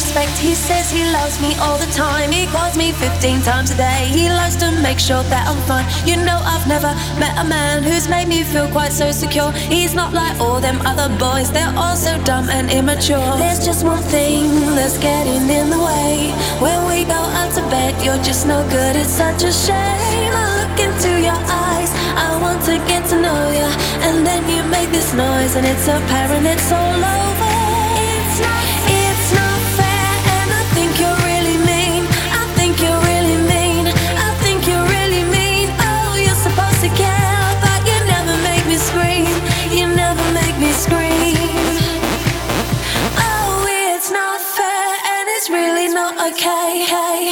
respect. He says he loves me all the time. He calls me 15 times a day. He loves to make sure that I'm fine. You know I've never met a man who's made me feel quite so secure. He's not like all them other boys, they're all so dumb and immature. There's just one thing that's getting in the way. When we go out to bed, you're just no good. It's such a shame. I look into your eyes, I want to get to know you, and then you make this noise and it's apparent it's all over. It's not fair, and I think you're really mean. I think you're really mean. I think you're really mean. Oh, you're supposed to care, but you never make me scream. You never make me scream. Oh, it's not fair, and it's really not okay. Hey.